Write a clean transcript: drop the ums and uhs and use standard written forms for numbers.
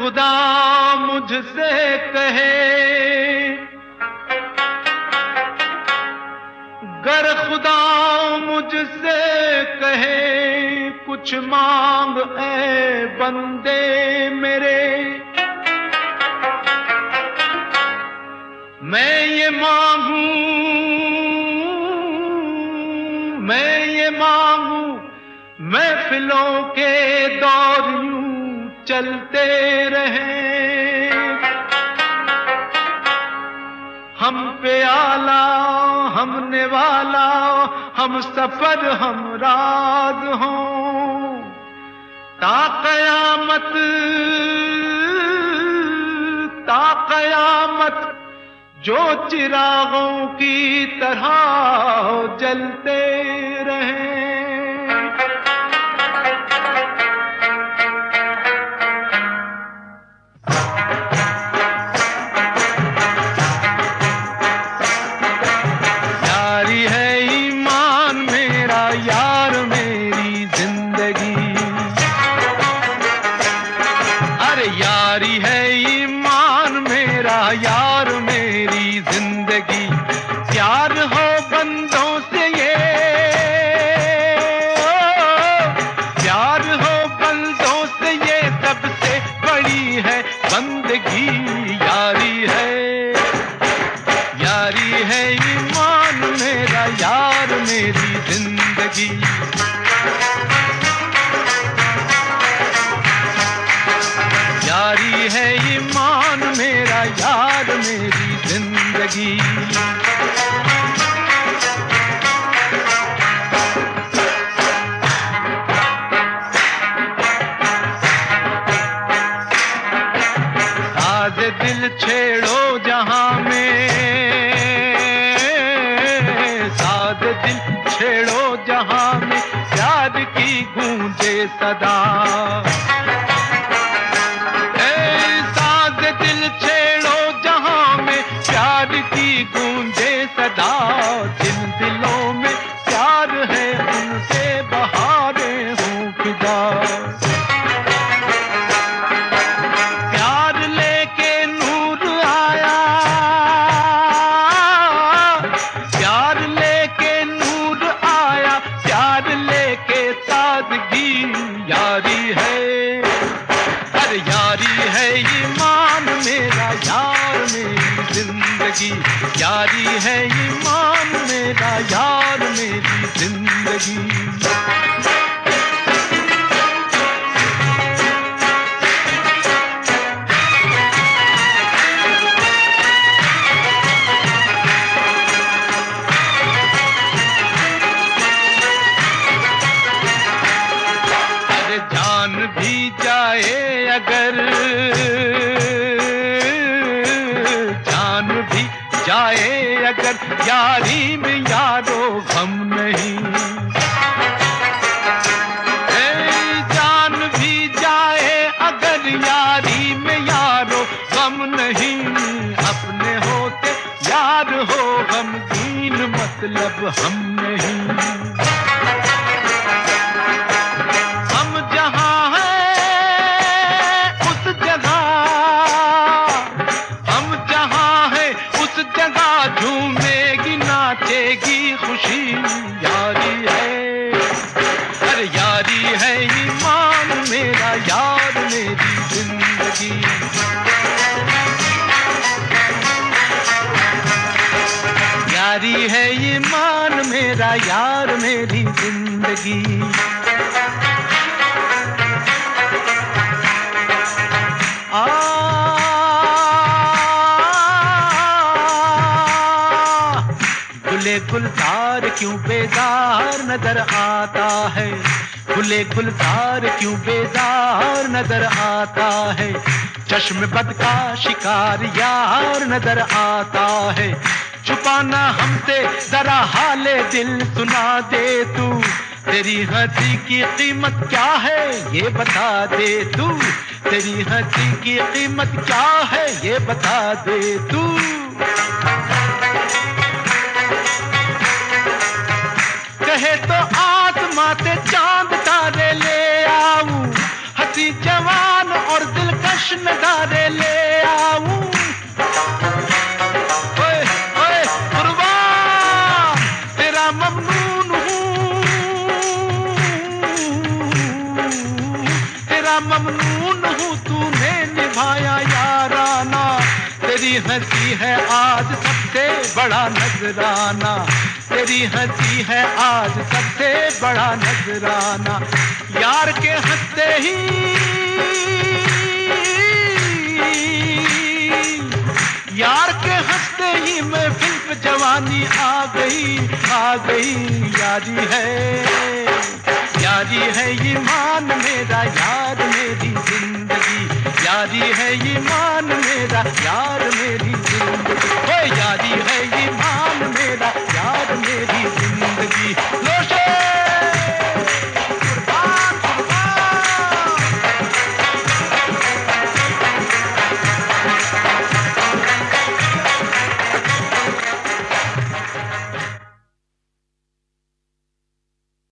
खुदा मुझसे कहे, गर खुदा मुझसे कहे कुछ मांग ऐ बंदे मेरे, मैं ये मांगू महफिलों के दौर यूं चलते रहे, हम पे आला हम नेवाला हम सफर हम राज हों, ता कयामत जो चिरागों की तरह जलते रहें। यारी है ईमान मेरा यार मेरी जिंदगी, अरे यारी है ईमान मेरा यार मेरी जिंदगी, प्यार हो बंदों से ये, प्यार हो बंदों से ये सबसे बड़ी है बंदगी, यारी है ईमान मेरा यार मेरी जिंदगी। यारी है ईमान मेरा यार मेरी जिंदगी। साज दिल छेड़ो जहां में, साज दिल छेड़ो जहां में प्यार की गूंजे सदा, साज दिल छेड़ो जहां में प्यार की गूंजे सदा, जिन दिलों में प्यार है उनसे बहारें हों फिदा, प्यार लेके नूर आया, प्यार लेके नूर आया, प्यार लेके सादगी, यारी है अरे यारी है ईमान मेरा यार मेरी जिंदगी, यारी है ईमान मेरा यार मेरी जिंदगी। जान भी जाए अगर, जान भी जाए अगर यारी में यारो गम नहीं, जान भी जाए अगर यारी में यारो गम नहीं, अपने होते यार हो गमगीन मतलब हम नहीं, झूमेगी नाचेगी खुशी, यारी है अरे यारी है ईमान मेरा यार मेरी जिंदगी। यारी है ईमान मेरा यार मेरी जिंदगी। गुले गुलजार क्यों बेजार नजर आता है, गुले गुलजार क्यों बेजार नजर आता है, चश्म बद का शिकार यार नजर आता है, छुपाना हमसे जरा हाले दिल सुना दे तू, तेरी हंसी की कीमत क्या है ये बता दे तू, तेरी हंसी की कीमत क्या है ये बता दे तू। कहे तो आसमां से चांद तारे ले आऊं, हंसी जवान और दिलकश नज़ारे है आज सबसे बड़ा नजराना, तेरी हंसी है आज सबसे बड़ा नजराना। यार के हंसते ही, यार के हंसते ही महफिल पे जवानी आ गई, आ गई। यारी है, यारी है ईमान मेरा, यार मेरी जिंदगी। यारी है ईमान मेरा, यार मेरी जिंदगी। ओ यारी है